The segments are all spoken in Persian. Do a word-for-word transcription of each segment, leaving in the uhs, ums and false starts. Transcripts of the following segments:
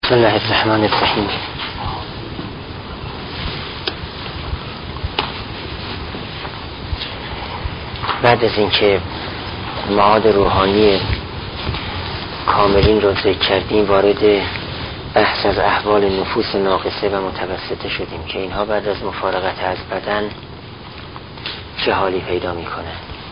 بسم الله الرحمن الرحیم. بعد از اینکه معاد روحانی کاملین رو ذکر کردیم، وارد بحث از احوال نفوس ناقصه و متوسطه شدیم که اینها بعد از مفارقت از بدن چه حالی پیدا میکنه.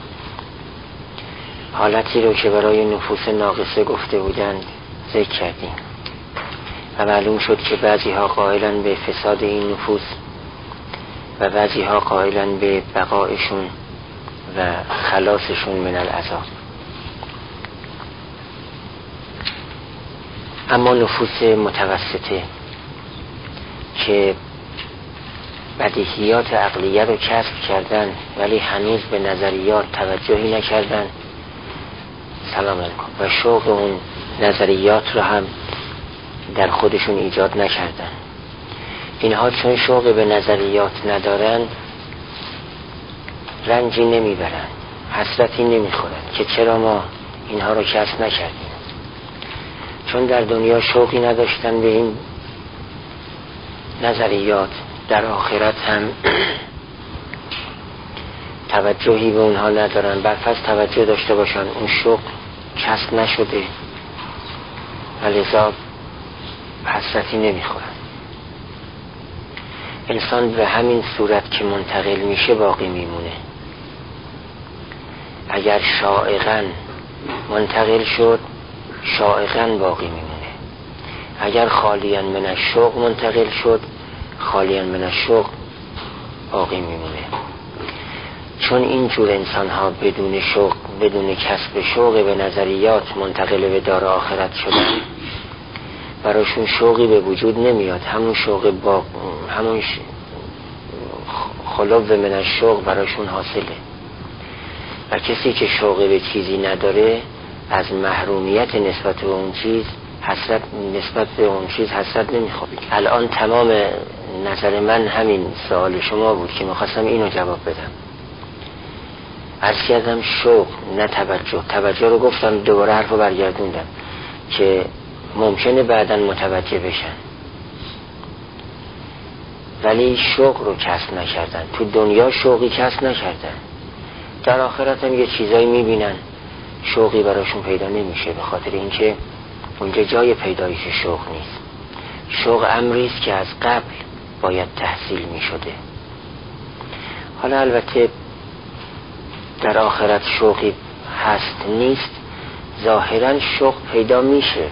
حالتی رو که برای نفوس ناقصه گفته بودن ذکر کردیم و معلوم شد که بعضی ها قائلن به فساد این نفوس و بعضی ها قائلن به بقایشون و خلاصشون من العذاب. اما نفوس متوسطه که بدیهیات عقلیه رو کسب کردن ولی هنوز به نظریات توجهی نکردن، سلام علیکم، و شوق اون نظریات رو هم در خودشون ایجاد نکردن، اینها چون شوق به نظریات ندارن رنجی نمیبرن، حسرتی نمیخورن که چرا ما اینها رو کسب نکردیم. چون در دنیا شوقی نداشتن به این نظریات، در آخرت هم توجهی به اونها ندارن، برفرض توجه داشته باشن اون شوق کسب نشده و لذا حسرتی نمیخورن. انسان به همین صورت که منتقل میشه باقی میمونه. اگر شائقاً منتقل شد شائقاً باقی میمونه، اگر خالیاً من الشوق منتقل شد خالیاً من الشوق باقی میمونه. چون اینجور انسان ها بدون شوق، بدون کسب شوق به نظریات منتقل به دار آخرت شدن، براشون شوقی به وجود نمیاد. همون شوق با همون ش... خلو من الشوق براشون حاصله. و کسی که شوق به چیزی نداره از محرومیت نسبت به اون چیز حسرت نسبت به اون چیز حسرت نمیخواد. الان تمام نظر من همین سوال شما بود که میخواستم اینو جواب بدم. عرض کردم شوق نه توجه. توجه رو گفتم، دوباره حرف رو برگردوندم که ممکنه بعداً متوجه بشن ولی شوق رو کسب نکردن. تو دنیا شوقی کسب نکردن، در آخرت هم یه چیزایی میبینن شوقی براشون پیدا نمیشه، به خاطر اینکه اونجا جای پیدایش شوق نیست. شوق امریست که از قبل باید تحصیل میشده. حالا البته در آخرت شوقی هست نیست، ظاهرا شوق پیدا میشه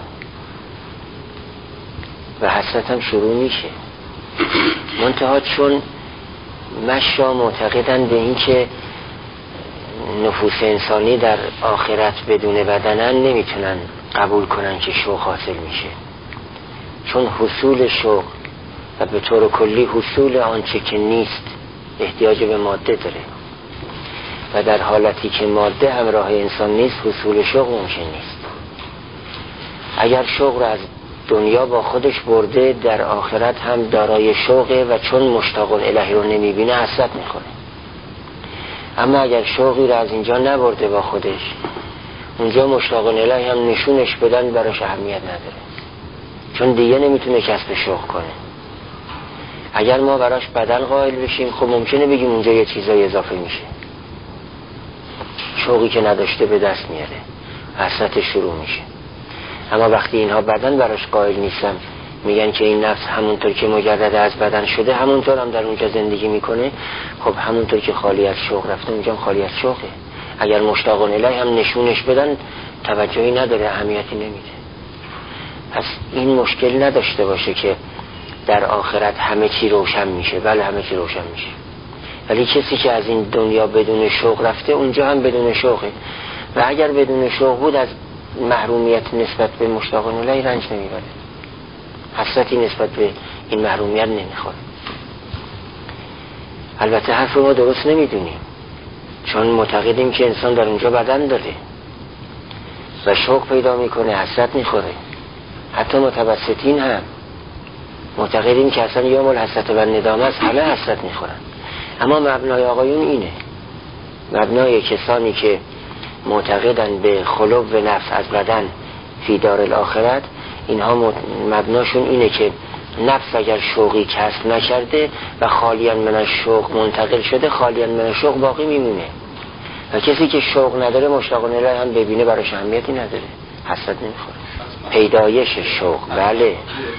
و حسرت هم شروع میشه. منتها چون مشا معتقدن به این که نفوس انسانی در آخرت بدون بدنن، نمیتونن قبول کنن که شوق حاصل میشه. چون حصول شوق و به طور کلی حصول آنچه که نیست احتیاج به ماده داره و در حالتی که ماده همراه انسان نیست حصول شوق ممکن نیست. اگر شوق را از دنیا با خودش برده در آخرت هم دارای شوقه و چون مشتاق الهی رو نمیبینه حسرت میخوره. اما اگر شوقی را از اینجا نبرده با خودش، اونجا مشتاق الهی هم نشونش بدن براش اهمیت نداره، چون دیگه نمیتونه کسب شوق کنه. اگر ما براش بدل قائل بشیم خب ممکنه بگیم اونجا یه چیزای اضافه میشه، شوقی که نداشته به دست میاره، حسرت شروع میشه. اما وقتی اینها بدن براش قائل نیستن، میگن که این نفس همونطور که مجرد از بدن شده همونطور هم در اونجا زندگی میکنه، خب همونطور که خالی از شوق رفته اونجا هم خالی از شوقه. اگر مشتاق الهی هم نشونش بدن توجهی نداره، اهمیتی نمیده. پس این مشکل نداشته باشه که در آخرت همه چی روشن میشه. بله همه چی روشن میشه، ولی کسی که از این دنیا بدون شوق رفته اونجا هم بدون شوقه. و اگر بدون شوق بود از محرومیت نسبت به مشتاق الهی رنج نمیبره، حسرتی نسبت به این محرومیت نمیخوره. البته حرف ما درست نمیدونیم، چون معتقدیم که انسان در اونجا بدن داره و شوق پیدا میکنه، حسرت میخوره. حتی متوسطین هم معتقدیم که اصلا یوم الحسرت و ندامه است، همه حسرت میخورن. اما مبنای آقایون اینه، مبنای کسانی که معتقدن به خلو و نفس از بدن فی دار الاخرت اینها مبناشون اینه که نفس اگر شوقی کسب نکرده و خالیان من الشوق منتقل شده، خالیان من الشوق باقی میمونه. و کسی که شوق نداره مشتاق الیه هم ببینه براش اهمیتی نداره، حسرت نمیخوره. پیدایش شوق، بله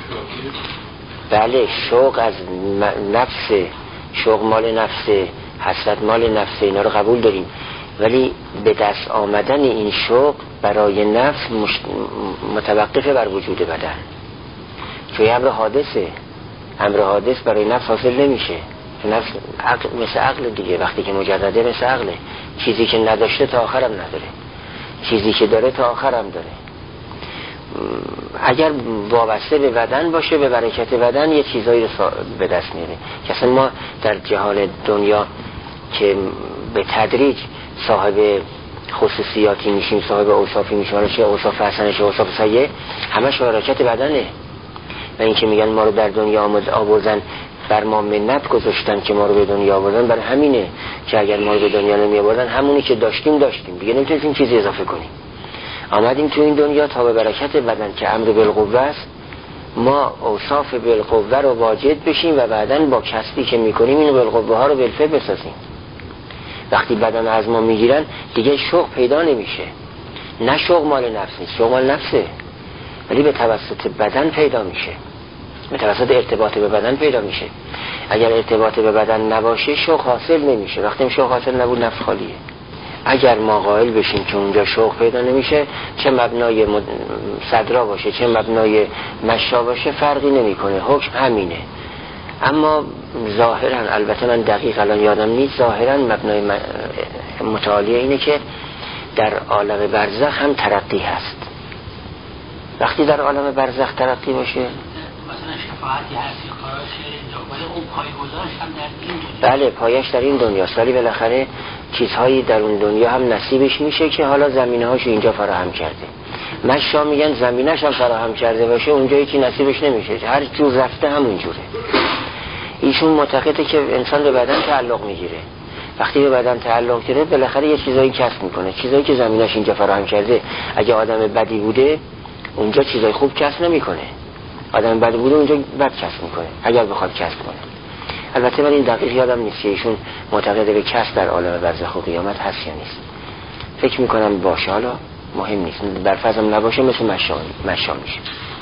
بله شوق از نفس، شوق مال نفسه، حسرت مال نفسه، اینا رو قبول داریم، ولی به دست آمدن این شوق برای نفس متوقفه بر وجود بدن، چون امر حادثه، امر حادث برای نفس حاصل نمیشه. نفس عقل مثل عقل دیگه، وقتی که مجرده مثل عقله، چیزی که نداشته تا آخرم نداره، چیزی که داره تا آخرم داره. اگر وابسته به بدن باشه، به برکت بدن یه چیزایی رو به دست میاره. که اصلا ما در جهان دنیا که به تدریج صاحب خصوصیاتی میشیم، صاحب اوصافی میشیم، چه اوصاف حسنه چه اوصاف سیئه، همش برکت بدنه. و این که میگن ما رو در دنیا آمد آوردن، بر ما منت گذاشتن که ما رو به دنیا آوردن، برای همینه که اگر ما رو به دنیا نمی آوردن همونی که داشتیم داشتیم دیگه، نمیتونیم چیزی اضافه کنیم. آمدیم تو این دنیا تا به برکت بدن که امر بالقوه است، ما اوصاف بالقوه رو واجد بشیم و بعداً با کسبی که میکنیم این بالقوه ها رو بالفعل بسازیم. وقتی بدن از ما میگیرن دیگه شوق پیدا نمیشه. نه شوق مال نفس نیست، شوق مال نفسه، ولی به توسط بدن پیدا میشه، به توسط ارتباط به بدن پیدا میشه. اگر ارتباط به بدن نباشه شوق حاصل نمیشه. وقتی شوق حاصل نبود نفس خالیه. اگر ما قائل بشیم که اونجا شوق پیدا نمیشه، چه مبنای مد... صدرا باشه چه مبنای مشا باشه فرقی نمیکنه، حکم همینه. اما ظاهرا، البته من دقیق الان یادم نیست، ظاهرا مبنای متعالیه اینه که در عالم برزخ هم ترقی هست. وقتی در عالم برزخ ترقی باشه، مثلا شفاعتی هستی قرارش ولی اون پایه‌گذارش هم در این دنیا، بله پایش در این دنیاست، ولی بالاخره چیزهایی در اون دنیا هم نصیبش میشه که حالا زمینه‌هاشو اینجا فراهم کرده. مشا میگن زمینه‌ش هم فراهم کرده باشه اونجا هیچی نصیبش نمیشه، هر جور رفته همون جوره. ایشون معتقده که انسان به بدن تعلق میگیره، وقتی به بدن تعلق گرفت بالاخره یه چیزایی کسب میکنه، چیزایی که زمینه‌اش اینجا فراهم کرده. اگه آدم بدی بوده اونجا چیزای خوب کسب نمیکنه، آدم بد بوده اونجا بد کسب میکنه اگر بخواد کسب کنه. البته من این دقیق یادم نیست که ایشون معتقده به کسب در عالم برزخ و قیامت هست یا نیست. فکر میکنم باشه، حالا مهم نیست، برفرضم نباشه مثل مشام مشام میشه.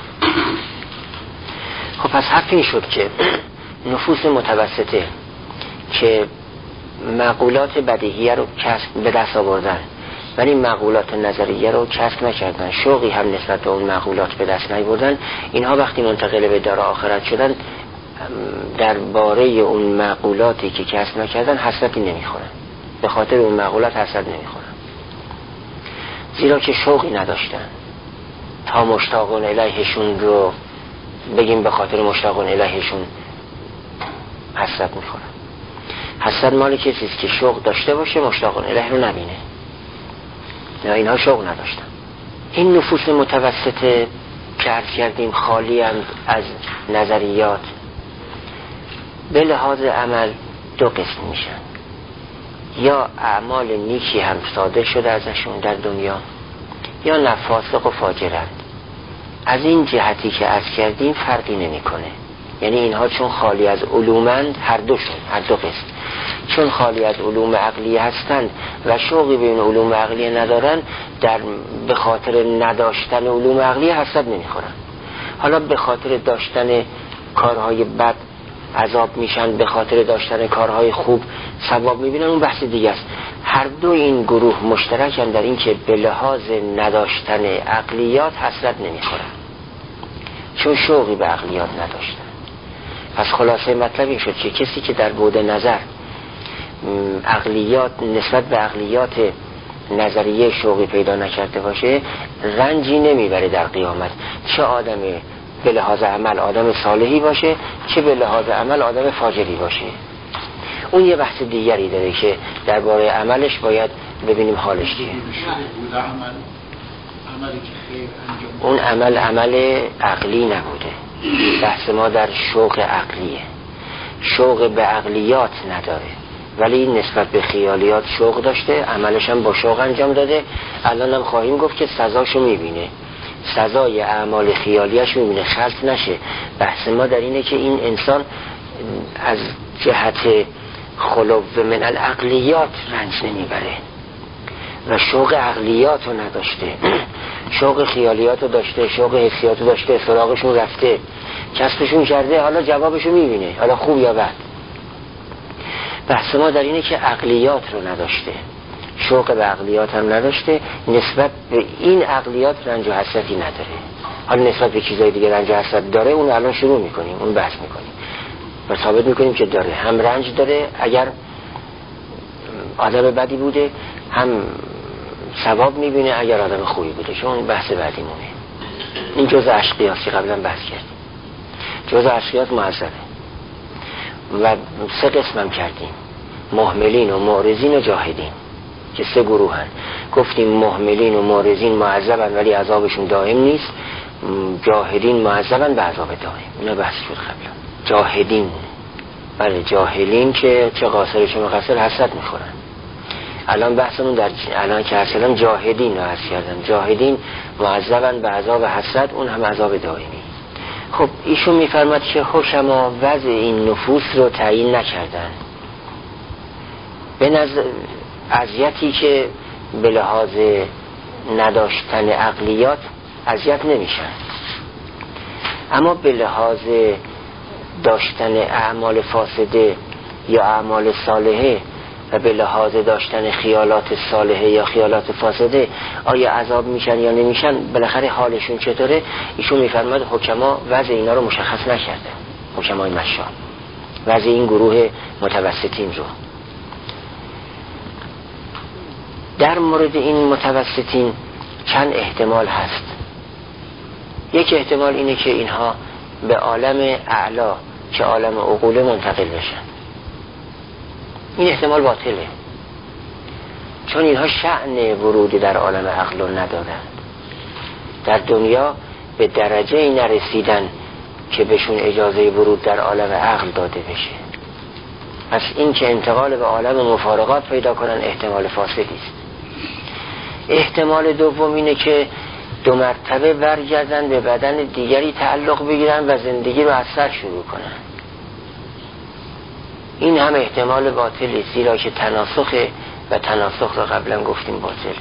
خب پس حرف این شد که نفوس متوسطه که معقولات بدیهیه رو کسب به دست آوردن ولی معقولات نظریه رو کسب نکردن، شوقی هم نسبت به اون معقولات به دست نیاوردن، اینها وقتی منتقل به دار آخرت شدن درباره اون معقولاتی که کسب نکردن حسرتی نمیخورن، به خاطر اون معقولات حسرت نمیخورن، زیرا که شوقی نداشتن. تا مشتاقون الیهشون رو بگیم به خاطر مشتاقون الیهشون حسرت میخورن. حسرت مال کسیست که شوق داشته باشه مشتاقون الیه رو نبینه. نه، اینها شوق نداشتن. این نفوس متوسطه که عرض کردیم خالی از نظریات، به لحاظ عمل دو قسم میشن، یا اعمال نیکی هم صادر شده ازشون در دنیا یا نفاسق و فاجرند. از این جهتی که عرض کردیم فرقی نمیکنه، یعنی اینها چون خالی از علومند، هر دوشون هر دو قسم چون خالی از علوم عقلی هستند و شوقی به این علوم عقلی ندارن، در به خاطر نداشتن علوم عقلی حسرت نمیخورن. حالا به خاطر داشتن کارهای بد عذاب میشن، به خاطر داشتن کارهای خوب ثواب میبینن، اون بحث دیگه است. هر دو این گروه مشترکن در این که به لحاظ نداشتن عقلیات حسرت نمیخورن، چون شوقی به عقلیات نداشتن. پس خلاصه مطلب این شد که کسی که در بعد نظر عقلیات نسبت به عقلیات نظریه شوقی پیدا نکرده باشه رنجی نمیبره در قیامت، چه آدم به لحاظ عمل آدم صالحی باشه چه به لحاظ عمل آدم فاجری باشه. اون یه بحث دیگری داره که درباره عملش باید ببینیم حالش چیه. اون عمل عمل عقلی نبوده، بحث ما در شوق عقلیه، شوق به عقلیات نداره ولی نسبت به خیالیات شوق داشته، عملش هم با شوق انجام داده. الان هم خواهیم گفت که سزاشو میبینه، سزای اعمال خیالیش میبینه خلط نشه. بحث ما در اینه که این انسان از جهت خلو من العقلیات رنج نمیبره و شوق عقلیات رو نداشته، شوق خیالیات رو داشته، شوق حسیات رو داشته، سراغشون رفته، کسبشون کرده، حالا جوابشو میبینه، حالا خوب یا بد. بحث ما در اینه که عقلیات رو نداشته، شوق به عقلیات هم نداشته، نسبت به این عقلیات رنج و حسرتی نداره. حالا نسبت به چیزای دیگه رنج و حسرت داره، اون الان شروع میکنیم، اون بحث میکنیم و ثابت میکنیم که داره. هم رنج داره اگر آدم بدی بوده، هم ثواب میبینه اگر آدم خوبی بوده، چون بحث بعدی مونه. این جزء اشقیاست که قبلا بحث کردیم. جزء اشقیات معذبه و سه قسم هم کردیم، مهملین و معرضین و جاهدین، که سه گروه هن. گفتیم مهملین و معرضین معذبن ولی عذابشون دائم نیست، جاهدین معذبن به عذاب دائم. اینا بحث شد قبلا. جاهدین، بله جاهلین که چه قاصر چه مقصر حسرت میخورن. الان بحثمون در الان که اصلا جاهدین رو عرض کردم، جاهدین معذبن به عذاب حسرت، اون هم عذاب دائمی. خب ایشون میفرماد که حکما وضع این نفوس رو تعیین نکردن، به نظر اذیتی که به لحاظ نداشتن عقلیات اذیت نمیشن، اما به لحاظ داشتن اعمال فاسده یا اعمال صالحه و به لحاظ داشتن خیالات صالحه یا خیالات فاسده آیا عذاب میشن یا نمیشن، بالاخره حالشون چطوره. ایشون میفرماد حکما وضع اینا رو مشخص نکرده، حکمای مشا وضع این گروه متوسطین رو. در مورد این متوسطین چند احتمال هست. یک احتمال اینه که اینها به عالم اعلا که عالم عقوله منتقل بشن. این احتمال باطله، چون اینها شأن ورودی در عالم عقل رو ندارن، در دنیا به درجه نرسیدن که بهشون اجازه ورود در عالم عقل داده بشه. پس این که انتقال به عالم مفارقات پیدا کنن احتمال فاسدی است. احتمال دوم اینه که دو مرتبه برگردن به بدن دیگری تعلق بگیرن و زندگی رو از سر شروع کنن. این هم احتمال باطلی، زیرا که تناسخ و تناسخ رو قبلا گفتیم باطله.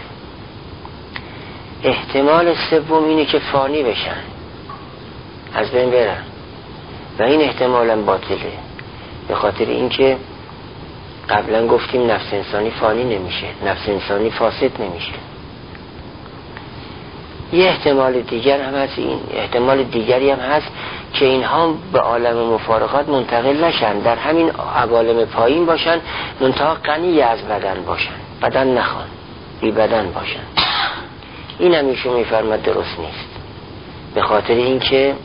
احتمال سوم اینه که فانی بشن، از بین برن، و این احتمال هم باطله، به خاطر اینکه قبلا گفتیم نفس انسانی فانی نمیشه، نفس انسانی فاسد نمیشه. یه احتمال دیگر هم هست، این احتمال دیگری هم هست که اینها به عالم مفارقات منتقل نشن، در همین عوالم پایین باشن، منتها غنی از بدن باشن، بدن نخوان، بی بدن باشن. این هم ایشون میفرماد درست نیست، به خاطر اینکه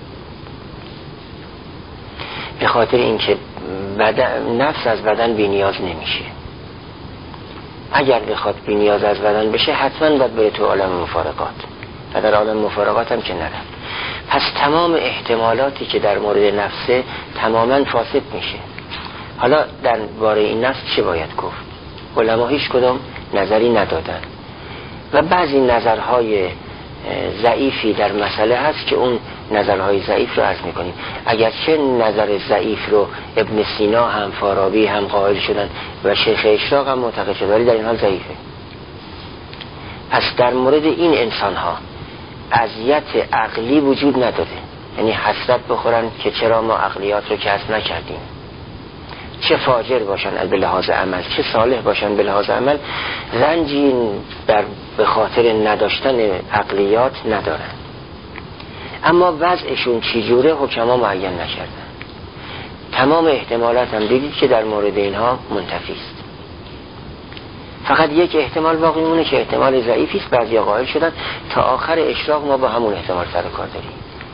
به خاطر اینکه بدن، نفس از بدن بی نیاز نمیشه. اگر بخواد بی نیاز از بدن بشه حتما باید بره تو عالم مفارقات، و در عالم مفارقات هم که نرفت. پس تمام احتمالاتی که در مورد نفسه تماما فاسد میشه. حالا در باره این نفس چه باید گفت؟ علما هیچ کدام نظری ندادن و بعضی نظرهای ضعیفی در مسئله هست که اون نظرهای ضعیف رو عرض میکنیم. اگرچه نظر ضعیف رو ابن سینا هم فارابی هم قائل شدن و شیخ اشراق هم معتقد شد، ولی در این حال ضعیفه. پس در مورد این انسان ها اذیت عقلی وجود نداره، یعنی حسرت بخورن که چرا ما عقلیات رو کسب نکردیم، چه فاجر باشن به لحاظ عمل چه صالح باشن به لحاظ عمل، رنجی در به خاطر نداشتن عقلیات ندارن. اما وضعشون چی جوره حکما معین نکردن. تمام احتمالات هم دیدید که در مورد اینها منتفی است. فقط یک احتمال باقی مونه که احتمال ضعیفی است. بعضی قائل شدن تا آخر اشراق ما با همون احتمال سر کار داریم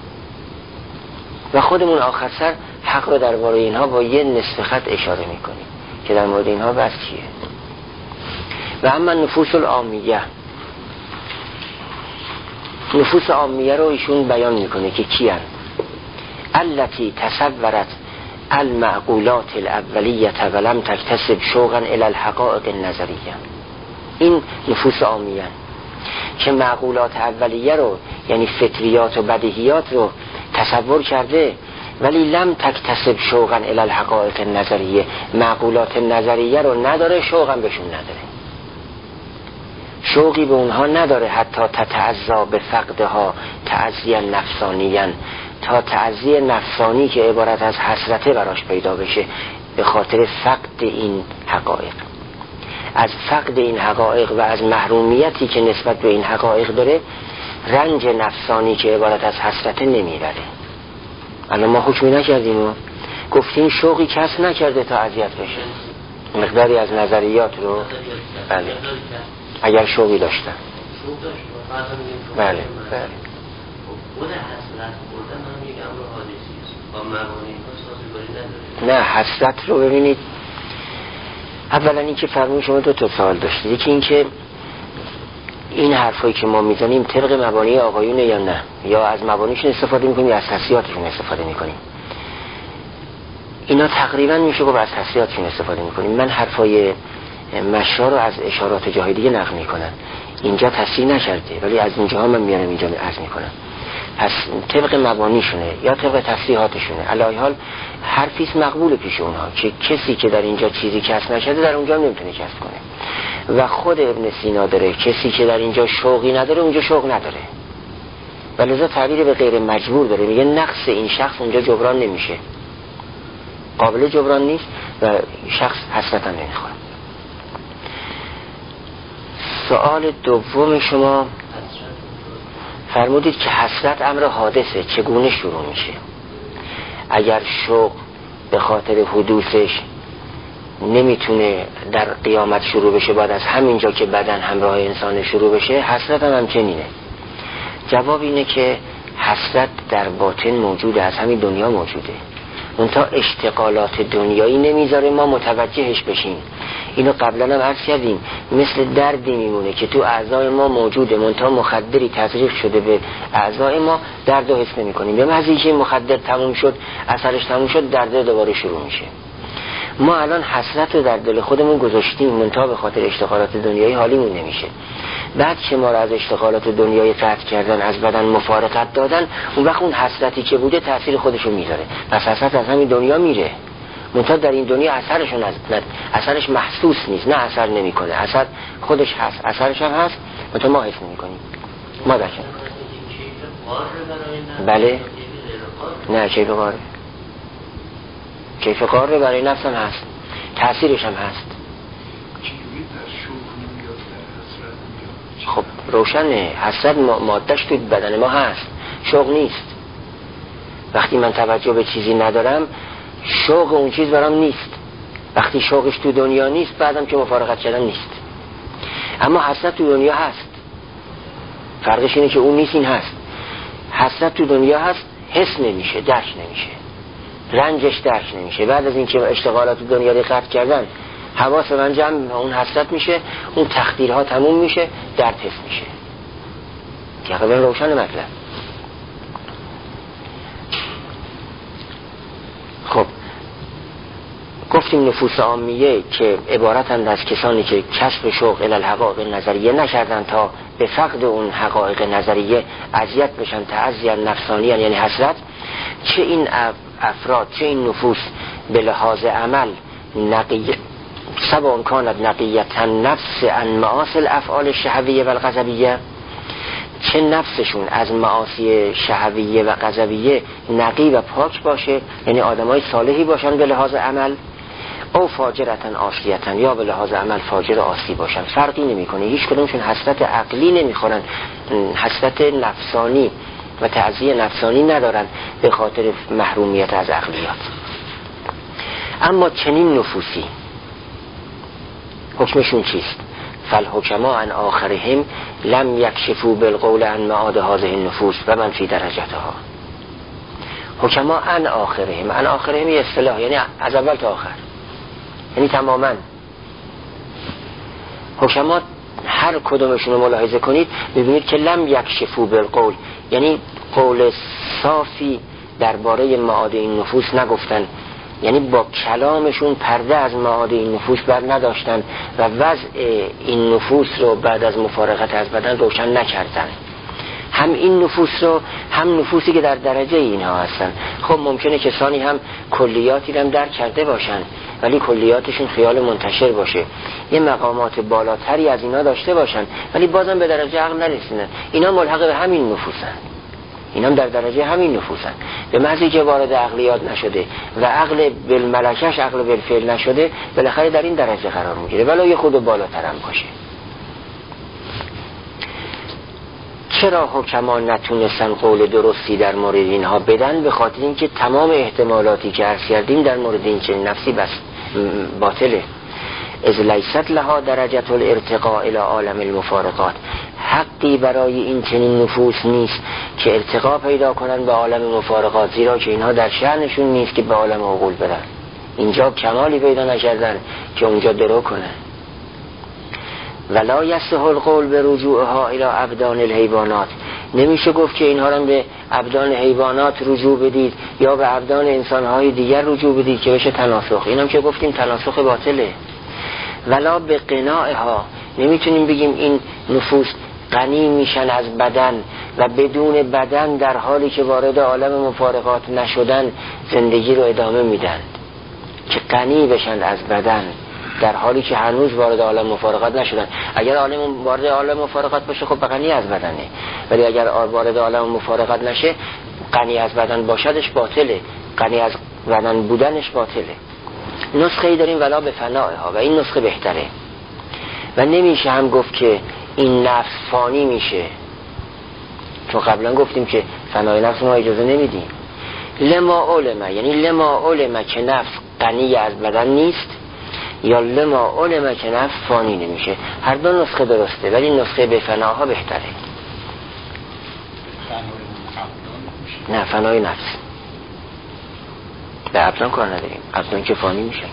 و خودمون آخر سر حق رو درباره اینها با یه نصف خط اشاره میکنیم که در مورد اینها بس چیه. و اما نفوس العامیه، نفوس عامیه رو ایشون بیان میکنه که کیان؟ التي تصورت المعقولات الاولیه ولم تکتسب شوقا الى الحقائق النظریه. این نفوس عامیه که معقولات اولیه رو، یعنی فطریات و بدیهیات رو تصور کرده، ولی لم تکتسب شوقا الی الحقائق نظریه، معقولات نظریه رو نداره، شوقا بهشون نداره، شوقی به اونها نداره، حتی تتعزا به فقدها تعزیه نفسانیاً، تا تعزیه نفسانی که عبارت از حسرته براش پیدا بشه به خاطر فقد این حقایق. از فقد این حقایق و از محرومیتی که نسبت به این حقایق داره، رنج نفسانی که عبارت از حسرته نمیبره. الان ما حکمی نکردیم و گفتیم شوقی کسب نکرده تا اذیت بشه، مقداری از نظریات رو بله اگر شوقی داشتن بله بله خود حسرت بردن من یک امر حادثی است، با مبانی ها سازگاری نداره. نه، حسرت رو ببینید، اولا این که فرمون شما دو تا سوال داشتید، یکی این که این حرفایی که ما میزنیم طبق مبانی آقایونه یا نه، یا از مبانیشون استفاده میکنیم یا از تفسیراتشون استفاده میکنیم. اینا تقریبا میشه گفت از تفسیراتشون استفاده میکنیم. من حرفای مشا رو از اشارات جاهای دیگه نقل میکنم، اینجا تفسیر نشده ولی از اینجا من میارم اینجا عرض میکنم. پس طبق مبانیشونه یا طبق تفسیراتشونه. علی حال حرفیست مقبول پیش اونها که کسی که در اینجا چیزی کسب نشده در اونجا نمیتونه کسب کنه. و خود ابن سینا داره کسی که در اینجا شوقی نداره اونجا شوق نداره، و لذا تعبیر به غیر مجبور داره، میگه نقص این شخص اونجا جبران نمیشه، قابل جبران نیست و شخص حسرت هم نمیخوره. سوال دوم شما فرمودید که حسرت امر حادثه، چگونه شروع میشه؟ اگر شوق به خاطر حدوثش نمیتونه در قیامت شروع بشه، بعد از همینجا که بدن همراه انسان شروع بشه، حسرت هم همچنینه. جواب اینه که حسرت در باطن موجوده، از همین دنیا موجوده، منتها اشتغالات دنیایی نمیذاره ما متوجهش بشیم. اینو قبلا هم عرض کردیم، مثل دردی میمونه که تو اعضای ما موجوده، منتها مخدری تزریق شده به اعضای ما، درد رو حس نمی کنیم. به محض اینکه مخدر تموم شد، اثرش تموم شد، درد دوباره شروع میشه. ما الان حسرت رو در دل خودمون گذاشتیم، منتها به خاطر اشتغالات دنیایی حالیمون نمیشه. بعد که ما رو از اشتغالات دنیایی قطع کردن، از بدن مفارقت دادن، اون وقت اون حسرتی که بوده تاثیر خودشو میذاره. پس حسرت از همین دنیا میره، منتها در این دنیا اثرشون از نه، اثرش محسوس نیست، نه اثر نمیکنه، اثر خودش هست، اثرش هم هست، منتها ما حس نمیکنیم. ما داشتیم بله نه کیف قاره، کیف قاره برای نفسم هست، تاثیرش هم هست. خب روشنه، حسرت مادهش تو بدن ما هست، شوق نیست. وقتی من توجه به چیزی ندارم، شوق اون چیز برام نیست. وقتی شوقش تو دنیا نیست، بعدم که مفارقت کردن نیست. اما حسرت تو دنیا هست، فرقش اینه که اون نیست، این هست. حسرت تو دنیا هست، حس نمیشه، درک نمیشه، رنجش درک نمیشه. بعد از اینکه اشتغالات دنیا رو قطع کردن، حواس من جمع اون حسرت میشه، اون تقدیرها تموم میشه، درد حس میشه. تقریبا روشن مطلب. خب گفتیم نفوس عامیه که عبارتند از کسانی که کسب شوق الی الحقائق نظریه نکردن تا به فقد اون حقایق نظریه اذیت بشن، تعزیه نفسانیان یعنی حسرت. چه این افراد چه این نفوس به لحاظ عمل نقیه سبا کانت نقیتا نفس عن معاصی الافعال الشهویه و الغضبیه، چه نفسشون از معاصی شهویه و غضبیه نقی و پاک باشه، یعنی آدمای صالحی باشن به لحاظ عمل، او فاجرتن آسیتن، یا به لحاظ عمل فاجر آسی باشن، فرقی نمی کنه. هیچ کدومشون حسرت عقلی نمیخورن، حسرت نفسانی و تعزیه نفسانی ندارن به خاطر محرومیت از عقلیات. اما چنین نفوسی حکمشون چیست؟ فالحکما عن آخرهم لم یکشفوا بالقول عن معاد هذه النفوس و من فی درجتها. حکما عن آخرهم، عن آخرهم یه اصطلاح، یعنی از اول تا آخر، یعنی تماما. حکما هر کدومشون رو ملاحظه کنید ببینید که لم یکشفوا بالقول، یعنی قول صافی درباره معاد این نفوس نگفتن، یعنی با کلامشون پرده از معاد این نفوس بر نداشتن و وضع این نفوس رو بعد از مفارقت از بدن روشن نکردن. هم این نفوس رو هم نفوسی که در درجه اینها هستن. خب ممکنه کسانی هم کلیاتی هم درک کرده باشن ولی کلیاتشون خیال منتشر باشه، یه مقامات بالاتری از اینا داشته باشن ولی بازم به درجه عقل نرسیدن. اینا ملحق به همین نفوسن، اینا هم در درجه همین نفوسن، به محضی که وارد عقلیات نشده و عقل بالملکش عقل بالفعل نشده بالاخره در این درجه قرار میگیره ولی یه خود بالاتر هم باشه. چرا حکما نتونستن قول درستی در مورد اینها بدن؟ به خاطر اینکه تمام احتمالاتی که عرض کردیم در مورد این چنین نفسی بس باطله. از لیست لها درجه الارتقاء الى عالم المفارقات، حقی برای این چنین نفوس نیست که ارتقا پیدا کنن به عالم مفارقات، زیرا که اینها در شأنشون نیست که به عالم عقول برن. اینجا کمالی پیدا نکردن که اونجا درو کنن. ولا یصح القول به رجوعها الى ابدان الحیوانات، نمیشه گفت که اینها را به ابدان حیوانات رجوع بدید یا به ابدان انسانهای دیگر رجوع بدید که بشه تناسخ، اینم که گفتیم تناسخ باطله. ولا به قناعها، نمیتونیم بگیم این نفوس غنی میشن از بدن و بدون بدن در حالی که وارد عالم مفارقات نشدن زندگی رو ادامه میدن، که غنی بشن از بدن در حالی که هنوز وارد عالم مفارقات نشدن. اگر عالم وارد عالم مفارقات باشه خب غنی از بدنه، ولی اگر وارد عالم مفارقات نشه غنی از بدن باشدش باطله، غنی از بدن بودنش باطله. نسخه ای داریم ولا به فنائها و این نسخه بهتره و نمیشه هم گفت که این نفس فانی میشه، چون قبلا گفتیم که فنای نفس ما اجازه نمیدیم. لما علمه، یعنی لما علمه که نفس غنی از بدن نیست یا لما علمه که نفس فانی نمیشه. هر دو نسخه درسته ولی نسخه به فناها بهتره. نه فنای نفس به ابدان کار نداریم، ابدان که فانی میشه.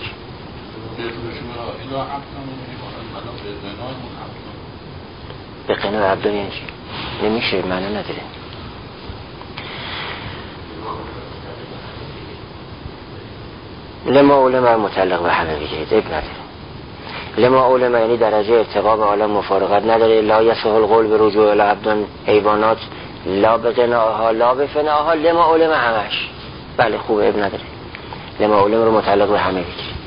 به قناع ابدان یعنی نمیشه، معنی نداره. لما علمه متعلق به همه بگیرید، اب نداره. لما علمه یعنی درجه ارتقا به عالم مفارقت نداره. لا یصح القول به رجوع الی ابدان حیوانات، لا به قناعها لا به فناها. لما علمه همش بله خوبه، اب نداره. لما علمه رو متعلق به همه بگیرید.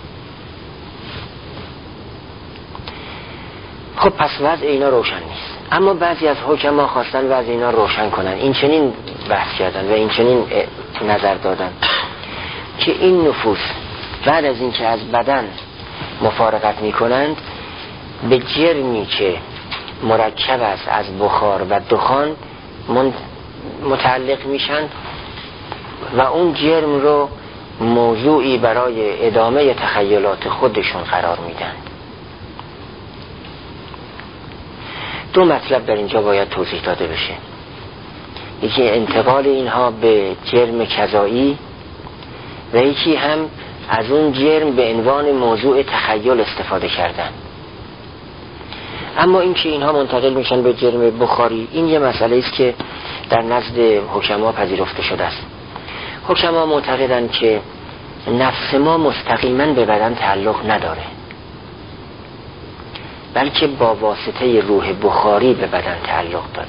خب پس وضع اینا روشن نیست، اما بعضی از حکما خواستن وضع اینا روشن کنن، این چنین بحث کردن و این چنین نظر دادن که این نفوس بعد از اینکه از بدن مفارقت میکنند به جرمی که مرکب است از بخار و دخان متعلق میشن و اون جرم رو موضوعی برای ادامه تخیلات خودشون قرار میدن. دو مطلب در اینجا باید توضیح داده بشه. یکی انتقال اینها به جرم کذایی و یکی هم از اون جرم به عنوان موضوع تخیل استفاده کردن. اما اینکه اینها منتقل میشن به جرم بخاری، این یه مسئله است که در نزد حکما پذیرفته شده است. حکما معتقدند که نفس ما مستقیما به بدن تعلق نداره، بلکه با واسطه روح بخاری به بدن تعلق داره.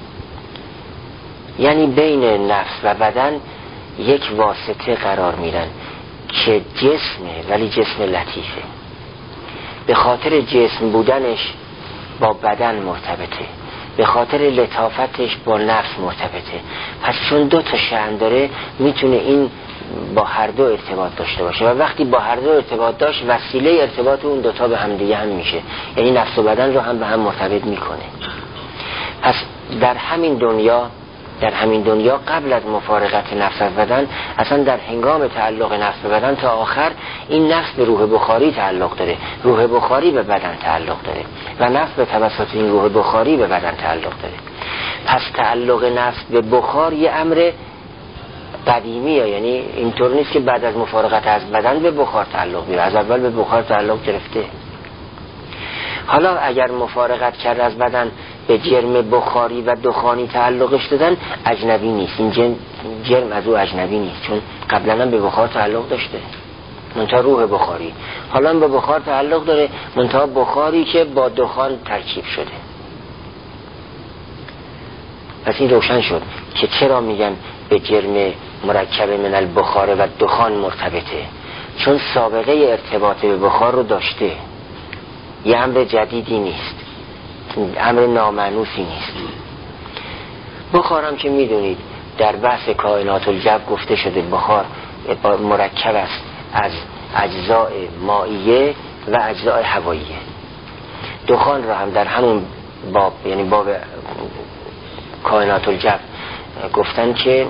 یعنی بین نفس و بدن یک واسطه قرار میدن که جسمه ولی جسم لطیفه، به خاطر جسم بودنش با بدن مرتبطه، به خاطر لطافتش با نفس مرتبطه. پس چون دو تا شأن داره میتونه این با هر دو ارتباط داشته باشه و وقتی با هر دو ارتباط داشت وسیله ارتباط اون دوتا به هم دیگه هم میشه، یعنی نفس و بدن رو هم به هم مرتبط میکنه. پس در همین دنیا در همین دنیا قبل از مفارقت نفس از بدن، اصلا در هنگام تعلق نفس به بدن تا آخر این نفس به روح بخاری تعلق داره، روح بخاری به بدن تعلق داره و نفس به توسط این روح بخاری به بدن تعلق داره. پس تعلق نفس به بخار یه امر قدیمیه، یعنی اینطور نیست که بعد از مفارقت از بدن به بخار تعلق بیاره، از اول به بخار تعلق گرفته. حالا اگر مفارقت کرد از بدن به جرم بخاری و دخانی تعلقش دادن، اجنبی نیست، این جرم, جرم از او اجنبی نیست، چون قبلا هم به بخار تعلق داشته، منتها روح بخاری. حالا به بخار تعلق داره، منتها بخاری که با دخان ترکیب شده. پس این روشن شد که چرا میگن به جرم مرکب من البخار و دخان مرتبطه، چون سابقه ارتباط به بخار رو داشته. یه امر جدیدی نیست، امر نامانوسی نیست. بخارم که میدونید در بحث کائنات الجو گفته شده بخار مرکب است از اجزاء مائیه و اجزاء هواییه. دخان را هم در همون باب، یعنی باب کائنات الجو، گفتن که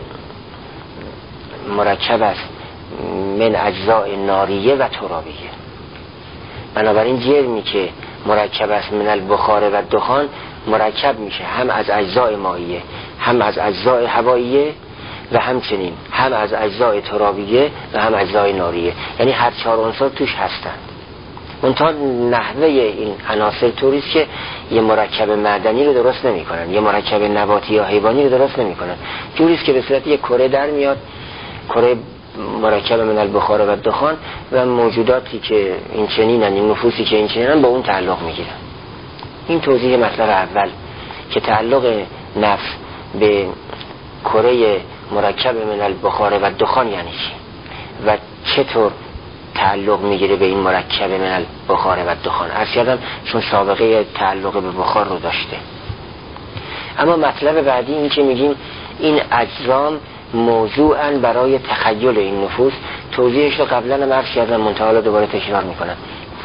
مرکب است من اجزاء ناریه و ترابیه. بنابراین جرمی که مرکب است من البخار و دخان مرکب میشه هم از اجزاء مائیه، هم از اجزاء هواییه و همچنین هم از اجزاء ترابیه و هم اجزاء ناریه، یعنی هر چهار عنصر توش هستند. منتها نحوه این عناصر طوریست که یه مرکب معدنی رو درست نمی کنن، یه مرکب نباتی یا حیوانی رو درست نمی کنن. جوریست که به صورت یک کره در میاد، کره مرکب من البخار و دخان، و موجوداتی که این چنینن، این نفوسی که این چنینن با اون تعلق میگیرن. این توضیح مطلب اول که تعلق نفس به کره مرکب من البخار و دخان یعنی چی و چطور تعلق میگیره به این مرکب من البخار و دخان. عرض کردم چون سابقه تعلق به بخار رو داشته. اما مطلب بعدی این که میگیم این اجرام موضوعاً برای تخیل این نفوس. توضیحش رو قبلا هم عرض کردم، منتها حالا دوباره تکرار میکنم.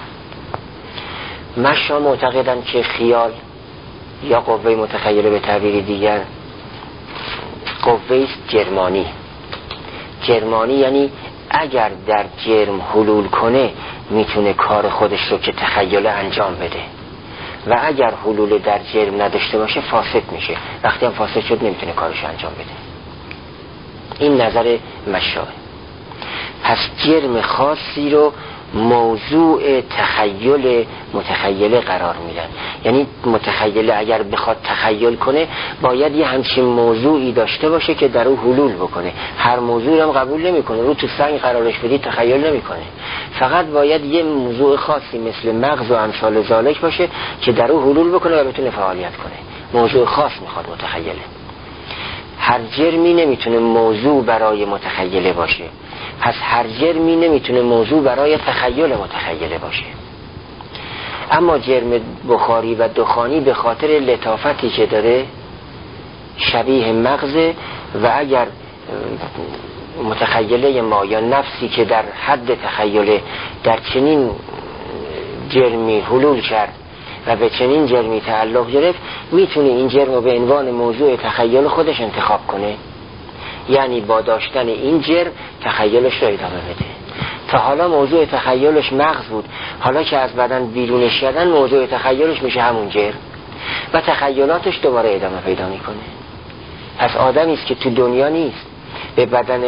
مشا معتقدن که خیال یا قوه متخیله به تعبیر دیگر قوه است جرمانی. جرمانی یعنی اگر در جرم حلول کنه میتونه کار خودش رو که تخیل انجام بده، و اگر حلول در جرم نداشته باشه فاسد میشه. وقتی هم فاسد شد نمیتونه کارش انجام بده. این نظر مشاه. پس جرم خاصی رو موضوع تخیل متخیله قرار میدن. یعنی متخیله اگر بخواد تخیل کنه باید یه همچین موضوعی داشته باشه که در او حلول بکنه. هر موضوعی هم قبول نمیکنه، رو تو سنگ قرارش بدی تخیل نمیکنه. فقط باید یه موضوع خاصی مثل مغز و امثال ذالک باشه که در او حلول بکنه و بتونه فعالیت کنه. موضوع خاص میخواد متخیله. هر جرمی نمیتونه موضوع برای متخیله باشه، پس هر جرمی نمیتونه موضوع برای تخیل متخیله باشه. اما جرم بخاری و دخانی به خاطر لطافتی که داره شبیه مغزه، و اگر متخیله ما یا نفسی که در حد تخیله در چنین جرمی حلول کرد و به چنین جرمی تعلق گرفت، میتونه این جرم رو به عنوان موضوع تخیل خودش انتخاب کنه. یعنی با داشتن این جرم تخیلش رو ادامه بده. تا حالا موضوع تخیلش مغز بود، حالا که از بدن بیرونش کردن موضوع تخیلش میشه همون جرم و تخیلاتش دوباره ادامه پیدا میکنه. پس آدمی است که تو دنیا نیست، به بدن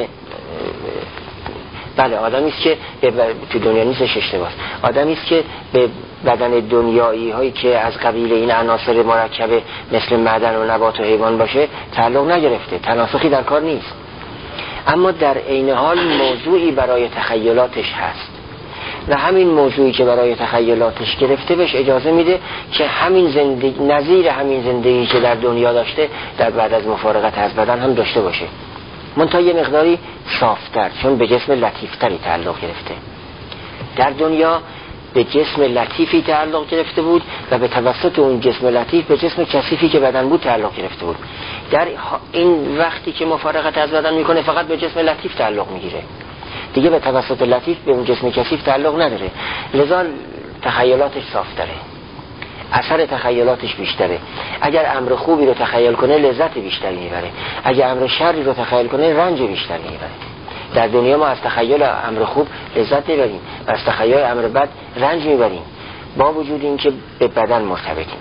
بله آدمی است که به ب... تو دنیا نیستش اشتباهه. آدمی است که به بدن دنیایی هایی که از قبیل این عناصر مرکبه مثل معدن و نبات و حیوان باشه تعلق نگرفته، تناسخی در کار نیست، اما در عین حال موضوعی برای تخیلاتش هست و همین موضوعی که برای تخیلاتش گرفته بهش اجازه میده که همین زندگی نظیر همین زندگی که در دنیا داشته در بعد از مفارقت از بدن هم داشته باشه، منتها یه مقداری صافتر، چون به جسم لطیفتری تعلق گرفته. در دنیا به جسم لطیفی تعلق گرفته بود و به توسط اون جسم لطیف به جسم کثیفی که بدن بود تعلق گرفته بود. در این وقتی که مفارقت از بدن میکنه فقط به جسم لطیف تعلق میگیره، دیگه به توسط لطیف به اون جسم کثیف تعلق نداره. لذا تخیلاتش صافتره، اثر تخیلاتش بیشتره. اگر امر خوبی رو تخیل کنه لذت بیشتری میبره، اگر امر شری رو تخیل کنه رنج بیشتری میبره. در دنیا ما از تخیل امر خوب لذت میبریم و از تخیل امر بد رنج میبریم، با وجود این که به بدن مرتبطیم.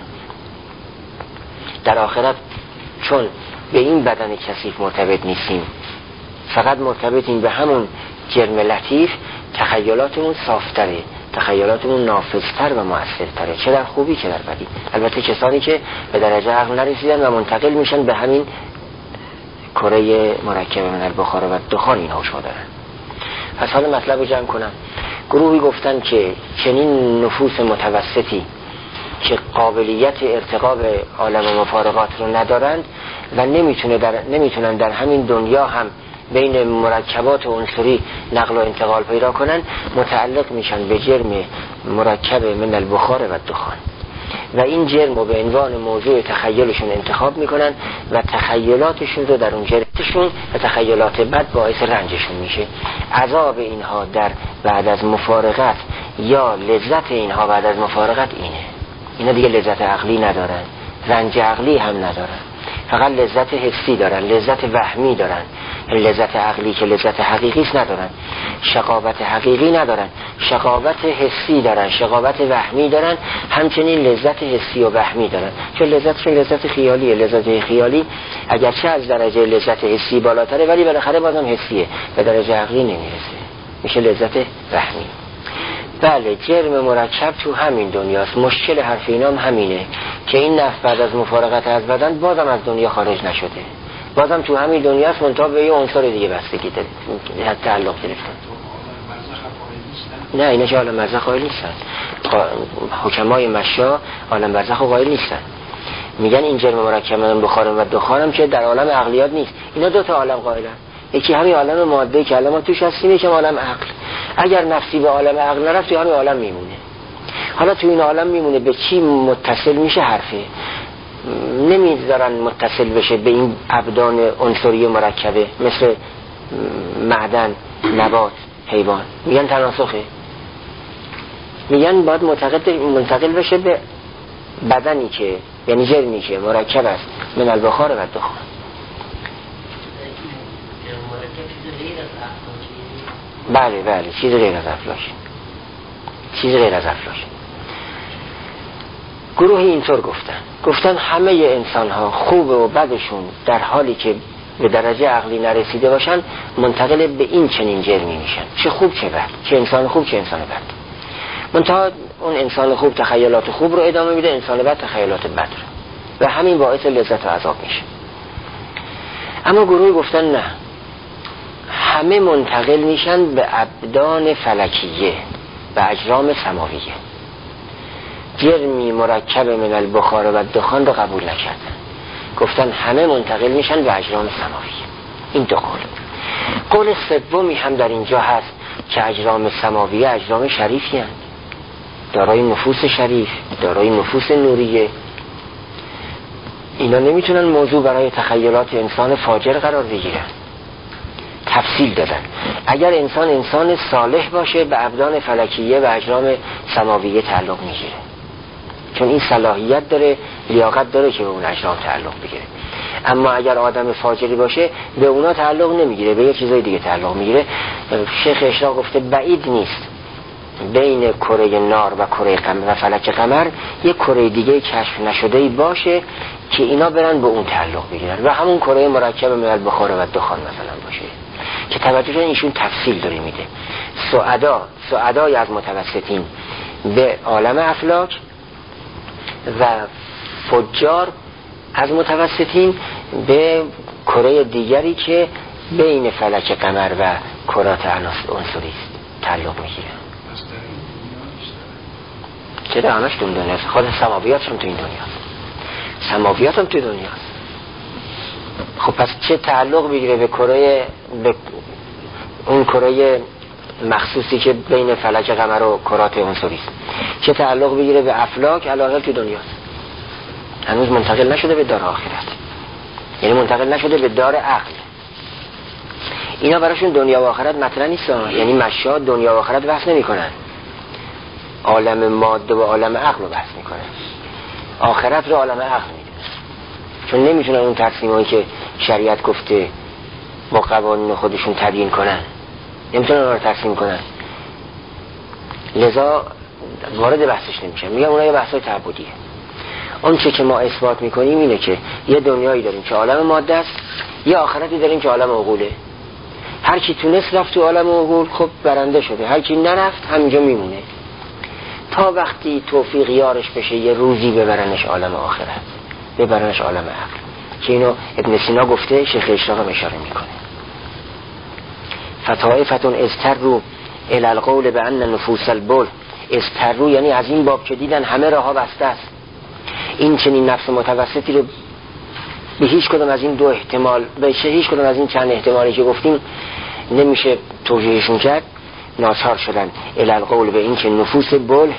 در آخرت چون به این بدن کثیف مرتبط نیستیم، فقط مرتبطیم به همون جرم لطیف، تخیلاتمون صافتره، تخیلاتمون نافذتر و مؤثرتره، چه در خوبی چه در بدی. البته کسانی که به درجه عقل نرسیدن و منتقل میشن به همین کره مرکب من البخار و دخان این هوش دارن. پس حالا مطلب رو جمع کنم. گروهی گفتن که چنین نفوس متوسطی که قابلیت ارتقا به عالم مفارقات رو ندارند و نمیتونه در نمیتونن در همین دنیا هم بین مرکبات عنصری نقل و انتقال پیدا کنن، متعلق میشن به جرم مرکب من البخار و دخان و این جرم رو به عنوان موضوع تخیلشون انتخاب میکنن و تخیلاتشون رو در اون جرمشون و تخیلات بد باعث رنجشون میشه. عذاب اینها در بعد از مفارقت یا لذت اینها بعد از مفارقت اینه. اینا دیگه لذت عقلی ندارن، رنج عقلی هم ندارن، فقط لذت حسی دارن، لذت وهمی دارن. لذت عقلی که لذت حقیقیش ندارن، شقاوت حقیقی ندارن، شقاوت حسی دارن، شقاوت وهمی دارن، همچنین لذت حسی و وهمی دارن. چون لذتشون لذت خیالیه. لذت خیالی اگرچه از درجه لذت حسی بالاتره ولی بالاخره بازم حسیه، به درجه عقلی نمیرسه، میشه لذت وهمی. بله، جرم مرکب تو همین دنیاست. مشکل حرف اینام همینه که این نفس بعد از مفارقت از بدن بازم از دنیا خارج نشده، بازم تو همین دنیاست، منتها به یه عنصر دیگه بستگی داره، تعلق گرفتن. نه اینا که عالم برزخ قائل نیستن. حکمای مشا عالم برزخ قائل نیستن. میگن این جرم مرکب من بخار و دخانم که در عالم عقلیات نیست. اینا دو تا عالم قائلن، یکی همین عالم ماده که ما توش هستیم، یکی عالم عقل. اگر نفسی به عالم عقل نرفت تو همین عالم میمونه. حالا تو این عالم میمونه، به چی متصل میشه؟ حرفه نمیذارن متصل بشه به این ابدان عنصری مرکبه مثل معدن، نبات، حیوان. میگن تناسخه، میگن باید منتقل بشه به بدنی که یعنی جرمی که مرکب است من البخار و دخان. بله بله، چیز غیر از افلاک، چیز غیر از افلاک. گروهی اینطور گفتن گفتن همه انسان ها خوب و بدشون در حالی که به درجه عقلی نرسیده باشن منتقل به این چنین جرمی میشن، چه خوب چه بد، چه انسان خوب چه انسان بد. منتها اون انسان خوب تخیلات خوب رو ادامه میده، انسان بد تخیلات بد رو، و همین باعث لذت و عذاب میشه. اما گروهی گفتن نه، همه منتقل میشن به ابدان فلکیه و اجرام سماویه. جرمی مرکب من البخار و دخان رو قبول نکردن، گفتن همه منتقل میشن به اجرام سماویه. این دو قول. قول سومی هم در اینجا هست که اجرام سماویه اجرام شریفی هستند، دارای نفوس شریف، دارای نفوس نوریه. اینا نمیتونن موضوع برای تخیلات انسان فاجر قرار بگیرن. تفصیل دادن اگر انسان انسان صالح باشه به ابدان فلکیه و اجرام سماویه تعلق میگیره، چون این صلاحیت داره، لیاقت داره که به اون اجرام تعلق بگیره. اما اگر آدم فاجری باشه به اونا تعلق نمیگیره، به یه چیزای دیگه تعلق میگیره. شیخ اشراق گفته بعید نیست بین کره نار و کره قمر و فلک قمر یک کره دیگه کشف نشده‌ای باشه که اینا برن به اون تعلق بگیرن و همون کره مرکب من البخار و دخان مثلا باشه، که توجه ایشون تفصیل داره میده. سعدا سعدای از متوسطین به عالم افلاک و فجار از متوسطین به کره دیگری که بین فلک قمر و کرات عنصری است تعلق میگیره. که در همش تو دنیاست. خود سماویات هم تو این دنیاست، سماویات هم تو دنیاست. خب پس چه تعلق بگیره به کره، به اون کره مخصوصی که بین فلک قمر و کرات عنصری است، چه تعلق بگیره به افلاک علاوه تو دنیاست. هنوز منتقل نشده به دار آخرت، یعنی منتقل نشده به دار عقل. اینا براشون دنیا و آخرت مطرح نیست، یعنی مشا دنیا و آخرت بحث نمی کنن، عالم ماده و عالم عقل رو بحث می کنن، آخرت رو عالم عقل می دونن. چون نمیتونن اون تقسیمایی که شریعت گفته با قوانین خودشون تبیین کنن، نمیتونن اون رو تقسیم کنن، لذا وارد بحثش نمیشن. میگم اونها یه بحثای تعبدیه. اون چه که ما اثبات میکنیم اینه که یه دنیایی داریم که عالم ماده است، یه آخرتی داریم که عالم عقوله. هر کی تونست رفت تو عالم عقول خب برنده شده، هر کی نرفت همینجا میمونه تا وقتی توفیق یارش بشه یه روزی ببرنش عالم آخرت، ببرنش عالم عقل، که اینو ابن سینا گفته، شیخ اشراق هم اشاره میکنه. فطائفتون اضطروا الی القول بان نفوس البول، اضطروا یعنی از این باب که دیدن همه راهها بسته است، این چنین نفس متوسطی رو به هیچ کدوم از این دو احتمال، به هیچ کدوم از این چند احتمالی که گفتیم نمیشه توجیهشون کرد، ناچار شدن الالقول به این که نفوس بله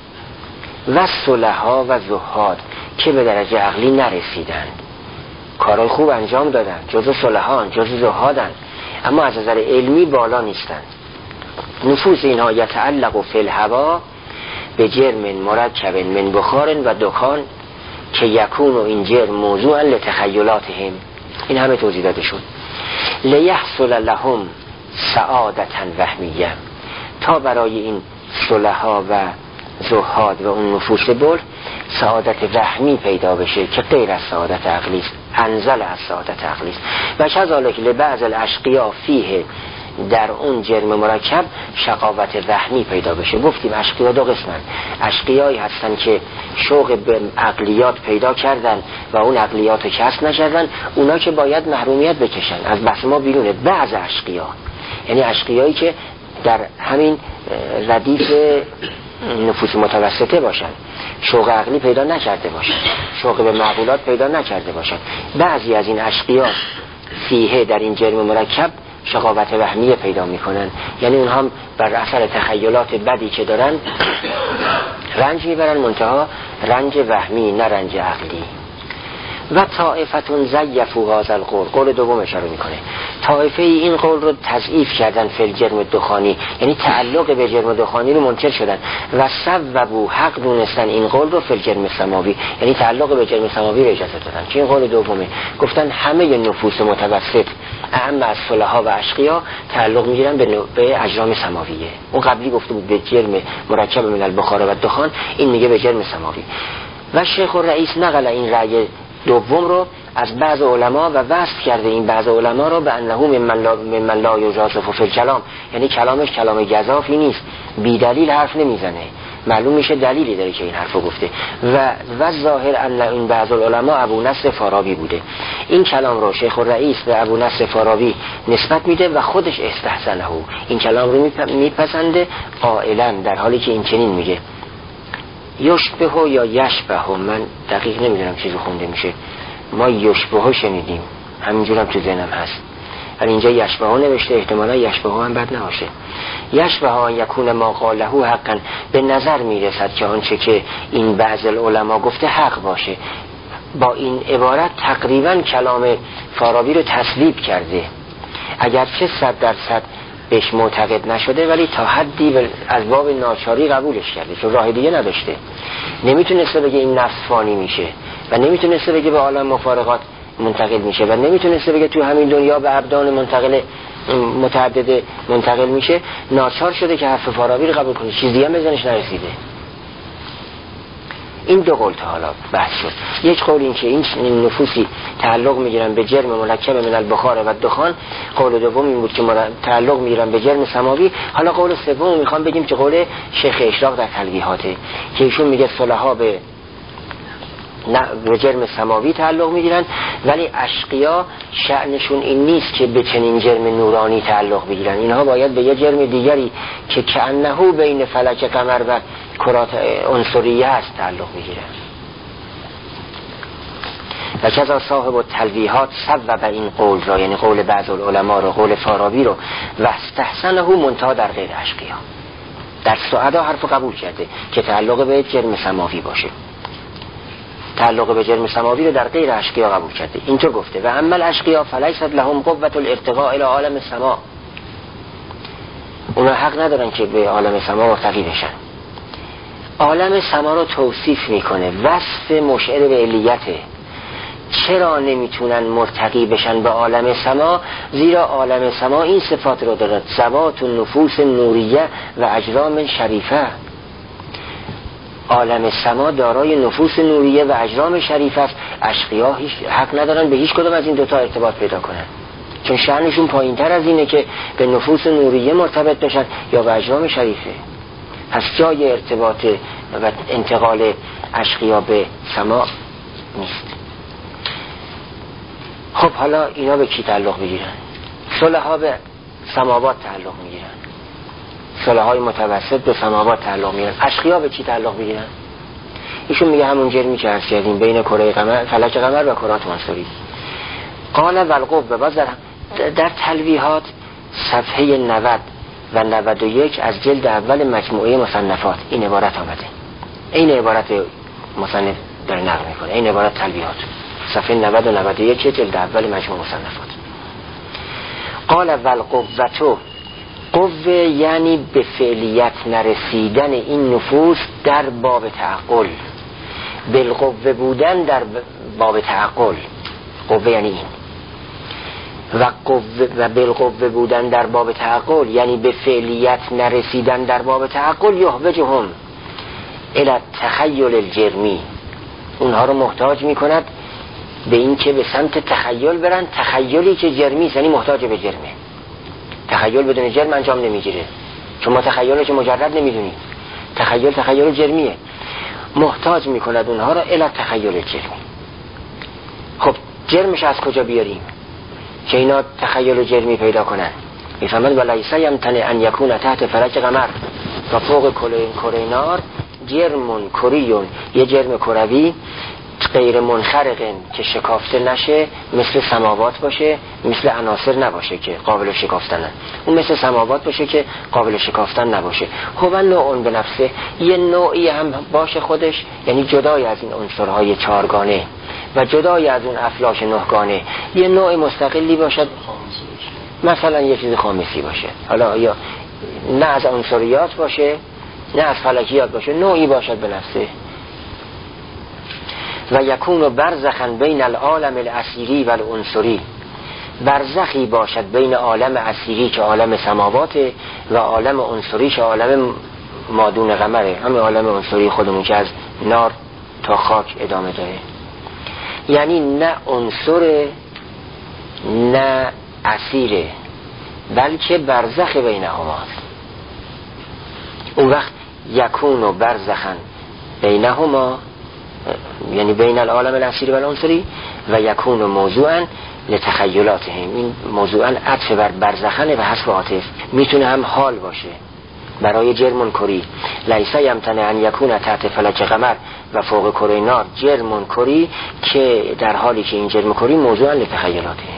و صلحا و زهاد که به درجه عقلی نرسیدند، کارای خوب انجام دادن، جزو صلحان جزو زهادن، اما از نظر علمی بالا نیستند. نفوس اینها یتعلق فی الهوا به جرم مرکب من بخار و دخان که یکون و این جرم موضوعا لتخیلاتهم. این همه توضیح داده شد. لیحصل لهم سعادتا وهمیه، تا برای این صلحا و زهاد و اون نفوس بل سعادت وهمی پیدا بشه که غیر از سعادت عقلی است، انزل از سعادت عقلی است. و کذالک لبعض الاشقیا فیه، در اون جرم مرکب شقاوت وهمی پیدا بشه. گفتیم اشقیا دو قسمن، اشقیایی هستن که شوق به عقلیات پیدا کردن و اون عقلیات کسب نکردن، اونا که باید محرومیت بکشن، از بحث ما بیرونه. بعض اشقیا یعنی اشقیایی که در همین ردیف نفوس متوسطه باشن، شوق عقلی پیدا نکرده باشن، شوق به معقولات پیدا نکرده باشن. بعضی از این اشقیا فیه در این جرم مرکب شقاوت وهمیه پیدا میکنن، یعنی اونها هم بر اثر تخیلات بدی که دارن رنج میبرن، منتها رنج وهمی نه رنج عقلی. و طائفتون زیفوا هذا القول، قول دوم اشاره میکنه، طائفه ای این قول رو تضعیف کردن فی الجرم دخانی، یعنی تعلق به جرم دخانی رو منکر شدن. و صوبوا، حق دونستن این قول رو فی الجرم سماوی، یعنی تعلق به جرم سماوی رو اجازه دادن. که این قول دومه، گفتن همه نفوس متوسط اعم از صلحا و اشقیا تعلق میگیرن به, به اجرام سماویه. اون قبلی گفته بود به جرم مرکب من البخار و دخان، این میگه به جرم سماوی. و شیخ الرئیس نقل این رأی دوم رو از بعض علما و وصف کرده این بعض علما رو به انه ممن لا یجازف فی الکلام، یعنی کلامش کلام گزافی نیست، بی دلیل حرف نمیزنه، معلوم میشه دلیلی داره که این حرفو گفته. و و ظاهر ان این بعض العلما ابو نصر فارابی بوده. این کلام رو شیخ الرئیس به ابو نصر فارابی نسبت میده و خودش استحسنه، این کلام رو میپسنده قائلا، در حالی که این چنین میگه یشبه یا یشبه، من دقیق نمیدونم چیزی خونده میشه، ما یشبه شنیدیم، همینجورم تو ذهنم هست، ولی اینجا یشبه ها نوشته، احتمالا یشبه ها هم بد نباشه. یشبه ها یکون ما قاله حقا، به نظر میرسد که آنچه که این بعض العلماء گفته حق باشه. با این عبارت تقریبا کلام فارابی رو تصویب کرده، اگرچه صد درصد بهش معتقد نشده، ولی تا حدی از باب ناچاری قبولش کرده، چون راه دیگه نداشته. نمیتونسته بگه این نفس فانی میشه و نمیتونسته بگه به عالم مفارقات منتقل میشه و نمیتونسته بگه تو همین دنیا به ابدان منتقل متعدد منتقل میشه. ناچار شده که حرف فارابی رو قبول کنه، چیزی هم بزنش نرسیده. این دو قول تا حالا بحث شد. یک قول این که این نفوسی تعلق میگیرن به جرم مرکب من البخار و دخان، قول دوم این بود که تعلق میگیرن به جرم سماوی. حالا قول سوم میخوام بگیم که قول شیخ اشراق در تلویحاته که ایشون میگه صلحا به به جرم سماوی تعلق میگیرن، ولی اشقیا شأنشون این نیست که به چنین جرم نورانی تعلق بگیرن، اینها باید به یه جرم دیگری که کأنه بین فلک قمر و کرات عنصریه است تعلق بگیرن. و کذا صاحب التلویحات صوب این قول را، یعنی قول بعض العلماء رو، قول فارابی رو، و استحسنه منتها در غیر اشقیا. در سعدا حرف قبول کرده که تعلق به جرم سماوی باشه، تعلق به جرم سماوی رو در غیر اشقیا قبول کرده. اینطور گفته و اما الاشقیا فلیست لهم قوة الارتقاء الى عالم السماء، اونا حق ندارن که به عالم سما مرتقی بشن. عالم سما رو توصیف میکنه، وصف مشعر به علیته. چرا نمیتونن مرتقی بشن به عالم سما؟ زیرا عالم سما این صفات رو دارد، ذوات و نفوس نوریه و اجرام شریفه. عالم سما دارای نفوس نوریه و اجرام شریف است. اشقیا هیچ حق ندارن به هیچ کدوم از این دوتا ارتباط پیدا کنن، چون شأنشون پایین تر از اینه که به نفوس نوریه مرتبط بشن یا به اجرام شریفه. پس جای ارتباط و انتقال اشقیا به سما نیست. خب حالا اینا به کی تعلق میگیرن؟ صلحا به سماوات تعلق میگیرن، صلحای متوسط به سماوات تعلق میگیرن. اشقیا به چی تعلق میگیرن؟ ایشون میگه همون جرمی که عرض کردیم بین کره قمر، فلک قمر و کرات عنصری. قال والقوه، باز در, در تلویحات صفحه نود و نود و یک از جلد اول مجموعه مصنفات این عبارت آمده. این عبارت مصنف در نقل میکنه، این عبارت تلویحات صفحه نود و نود و یک جلد اول مجموعه مصنفات. قال والقوة، قوه یعنی به فعلیت نرسیدن این نفوس در باب تعقل، بالقوه بودن در باب تعقل، قوه یعنی این، و قوه و بالقوه بودن در باب تعقل یعنی به فعلیت نرسیدن در باب تعقل، یحوجهم الی التخیل الجرمی، اونها رو محتاج میکند به این که به سمت تخیل برن، تخیلی که جرمی یعنی محتاج به جرمه. تخیل بدون جرم انجام نمیگیره، چون ما تخیل که مجرد نمیدونیم، تخیل تخیل جرمیه، محتاج میکند اونها را الی تخیل جرمی. خب جرمش از کجا بیاریم که اینا تخیل جرمی پیدا کنن؟ میفهمند ولیس یمتنع ان یکون تحت فلک قمر و فوق کره نار جرم کریون، یه جرم کروی غیر منخرقن که شکافته نشه، مثل سماوات باشه، مثل عناصر نباشه که قابل شکافتنن، اون مثل سماوات باشه که قابل شکافتن نباشه. هو نوعون به نفسه، یه نوعی هم باشه خودش، یعنی جدای از این عنصرهای چارگانه و جدای از اون افلاک نهگانه یه نوع مستقلی باشد، مثلا یه چیز خامسی باشه، حالا یا نه از عنصریات باشه نه از فلکیات باشه، نوعی باشد به نفسه. و یکون برزخا بین العالم الاسیری و العنصری، برزخی باشد بین عالم اسیری که عالم سماواته و عالم عنصری که عالم مادون قمره، همه عالم عنصری خودمون که از نار تا خاک ادامه داره، یعنی نه عنصر نه اسیره بلکه برزخ بینهماست. اون وقت یکون و برزخا بینهما یعنی بین العالم الاسیری و العنصری و یکون موضوعا لتخیلاتهم، این موضوعا عطف بر برزخنه و حذف عاطف، میتونه هم حال باشه برای جرم کری. لیس یمتنع ان یکون تحت فلک قمر و فوق کره نار جرم کری، که در حالی که این جرم کری موضوعا لتخیلاتهم.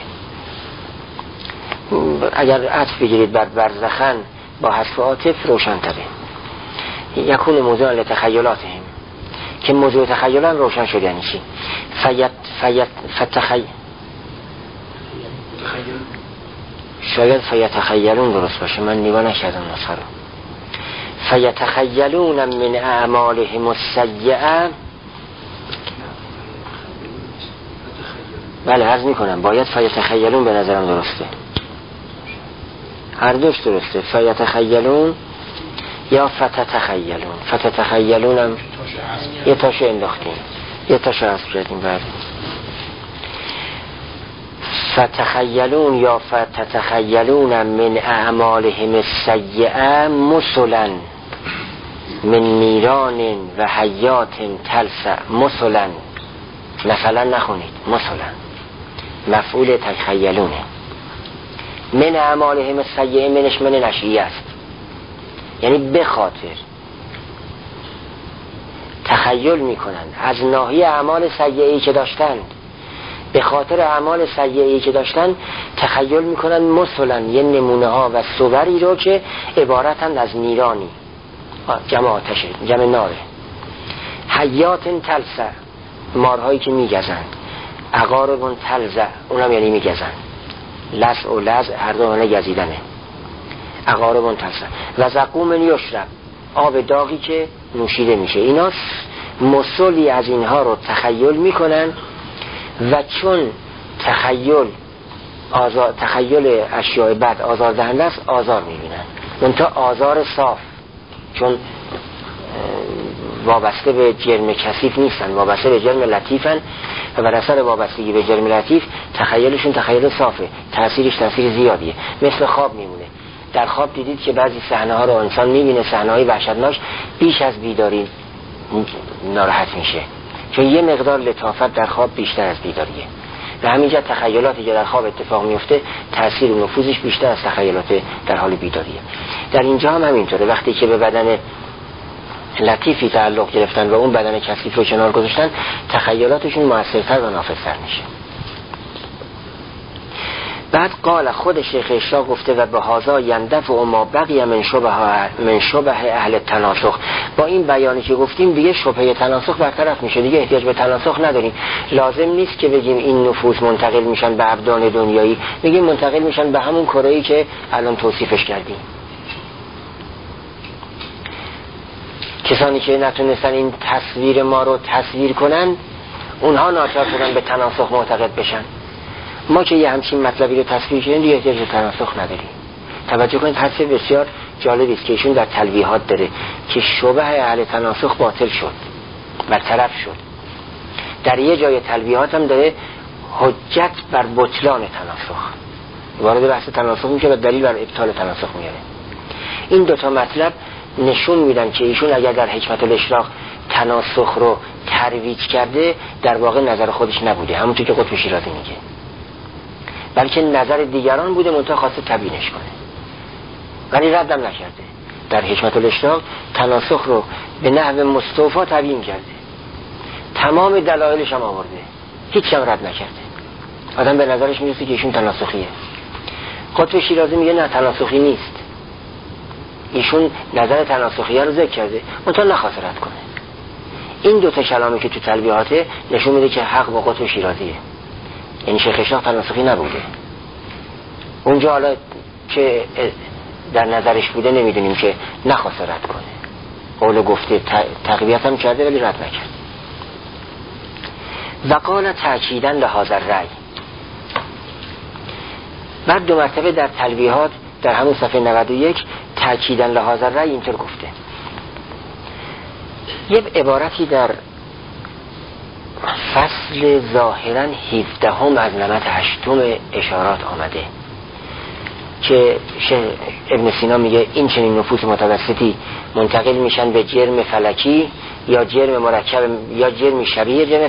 اگر عطف بگیرید بر برزخن با حذف عاطف روشن تره. یکون موضوعا لتخیلاتهم که موضوع تخیلان روشن شد یعنی چی؟ فیت فیت فتخیل شاید فیتخیلون درست باشه، من نگاه نکردم نسخه رو. فیتخیلون من اعمالهم السیئه، بله عرض میکنم باید فیتخیلون به نظرم درسته، هر دوش درسته، فیتخیلون یا فتتخیلون. فتتخیلون هم یه تاشو انداختیم، یه تاشو حذف کردیم. بعد فتخیلون یا فتتخیلون من اعمالهم السیئه مثلا من نیران و حیات تلسع، مثلا مثلا نخونید، مثلا مفعول تخیلونه. من اعمالهم السیئه منش من نشیه است، یعنی به خاطر تخیل میکنن از ناحیه اعمال سیئه‌ای که داشتند، به خاطر اعمال سیئه‌ای که داشتن تخیل میکنن مثلا یه نمونه ها و صوری رو که عبارتند از نیرانی، جمع آتشه، جمع ناره، حیات تلسع، مارهایی که میگزند، عقارب تلزع، اونم یعنی میگزند، لسع و لزع هر دو معنی گزیدنه، عقارب تلسع، و زقوم یشرب، آب داغی که نوشیده میشه. اینا مسلی از اینها رو تخیل میکنن و چون تخیل آزار، تخیل اشیاء بد آزار دهنده است، آزار میبینن، منتها آزار صاف، چون وابسته به جرم کثیف نیستن، وابسته به جرم لطیفن و بر اثر وابستگی به جرم لطیف تخیلشون تخیل صافه، تأثیرش تأثیر زیادیه، مثل خواب میمونه. در خواب دیدید که بعضی صحنه ها رو انسان میبینه، صحنه های وحشتناک، بیش از بیداری ناراحت میشه، چون یه مقدار لطافت در خواب بیشتر از بیداریه. و همینجا تخیلاتی که در خواب اتفاق میفته تأثیر و نفوذش بیشتر از تخیلات در حال بیداریه. در اینجا هم همینطوره، وقتی که به بدن لطیفی تعلق گرفتن و اون بدن کثیف رو کنار گذاشتن، تخیلاتشون موثرتر و نافذتر میشه. بعد قال خود شیخ اشراق گفته و به هذا یندفع و ما بقی من شبه من شبه اهل تناسخ. با این بیانی که گفتیم دیگه شبهه تناسخ برطرف میشه، دیگه احتیاج به تناسخ نداریم. لازم نیست که بگیم این نفوس منتقل میشن به ابدان دنیایی، میگیم منتقل میشن به همون کره‌ای که الان توصیفش کردیم. کسانی که نتونستن این تصویر ما رو تصویر کنن اونها ناچار شدن به تناسخ معتقد بشن. ما که یه همچین مطلبی رو تصویر کردیم دیگه احتیاج به تناسخ نداریم. توجه کنید حدث بسیار جالبی است که ایشون در تلویحات داره که شبه اهل تناسخ باطل شد، برطرف شد. در یه جای تلویحات هم داره حجت بر بطلان تناسخ، وارد بحث تناسخ میشه و دلیل بر ابطال تناسخ میاره. این دوتا مطلب نشون میدن که ایشون اگر در حکمت الاشراق تناسخ رو ترویج کرده در واقع نظر خودش نبوده، همونطور که قطب شیرازی میگه، بلکه نظر دیگران بوده منتها خواسته تبیینش کنه، ولی ردم نکرده. در حکمت الاشراق تناسخ رو به نحو مستوفا تبیین کرده، تمام دلایلش هم آورده، هیچ هم رد نکرده. آدم به نظرش میرسه که ایشون تناسخیه. قطب شیرازی میگه نه تناسخی نیست، ایشون نظر تناسخیه رو ذکر کرده منتها نخواسته رد کنه. این دو تا کلامی که تو تلویحاته نشون میده که حق با قطب شیرازیه، یعنی شیخ اشراق تناسخی نبوده. اونجا حالا که در نظرش بوده نمیدونیم که نخواسته رد کنه، قول گفته تقویت هم کرده ولی رد نکرد. وقال تأکیداً لهذا الرأی. بعد دو مرتبه در تلویحات در همون صفحه نود و یک تأکیداً لهذا الرأی اینطور گفته. یه عبارتی در فصل ظاهراً هفدهم از نمط هشتم اشارات آمده که ابن سینا میگه این چنین نفوس متوسطی منتقل میشن به جرم فلکی یا جرم مرکب یا جرم شبیه جرم